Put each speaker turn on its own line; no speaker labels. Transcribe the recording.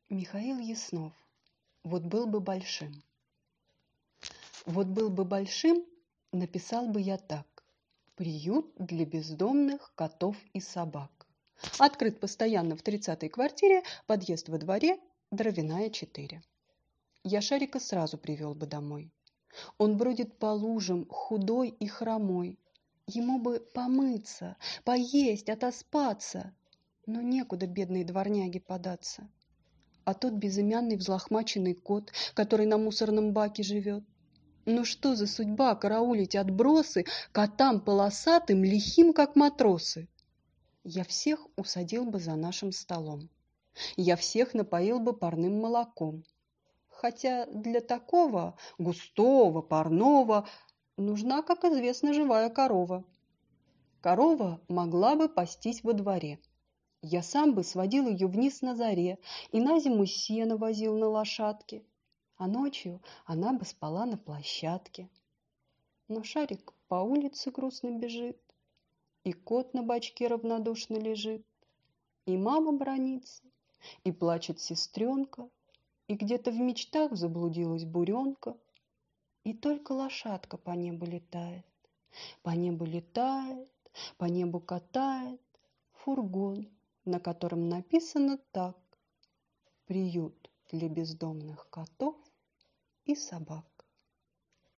Михаил Яснов. Вот был бы большим. Вот был бы большим, написал бы я так. Приют для бездомных котов и собак. Открыт постоянно в 30-й квартире, подъезд во дворе, Дровяная, 4. Я Шарика сразу привел бы домой. Он бродит по лужам, худой и хромой. Ему бы помыться, поесть, отоспаться. Но некуда бедной дворняге податься. А тот безымянный взлохмаченный кот, который на мусорном баке живет. Ну что за судьба караулить отбросы котам полосатым, лихим, как матросы? Я всех усадил бы за нашим столом. Я всех напоил бы парным молоком. Хотя для такого густого, парного нужна, как известно, живая корова. Корова могла бы пастись во дворе. Я сам бы сводил ее вниз на заре и на зиму сено возил на лошадке, а ночью она бы спала на площадке. Но Шарик по улице грустно бежит, и кот на бочке равнодушно лежит, и мама бранится, и плачет сестренка, и где-то в мечтах заблудилась буренка, и только лошадка по небу летает, по небу летает, по небу катает фургон, на котором написано так: приют для бездомных котов и собак.